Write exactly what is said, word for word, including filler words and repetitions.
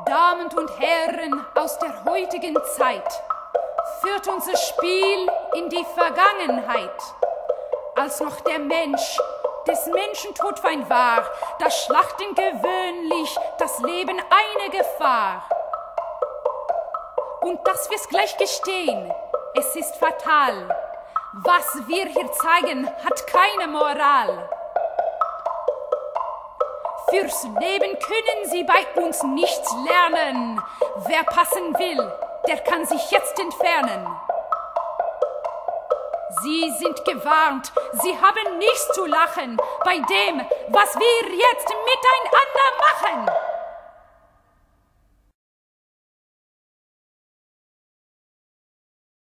Damen und Herren aus der heutigen Zeit, führt unser Spiel in die Vergangenheit. Als noch der Mensch des Menschen Todfeind war, da schlachten gewöhnlich das Leben eine Gefahr. Und dass wir's gleich gestehen, es ist fatal. Was wir hier zeigen, hat keine Moral. Fürs Leben können Sie bei uns nichts lernen. Wer passen will, der kann sich jetzt entfernen. Sie sind gewarnt, Sie haben nichts zu lachen bei dem, was wir jetzt miteinander machen.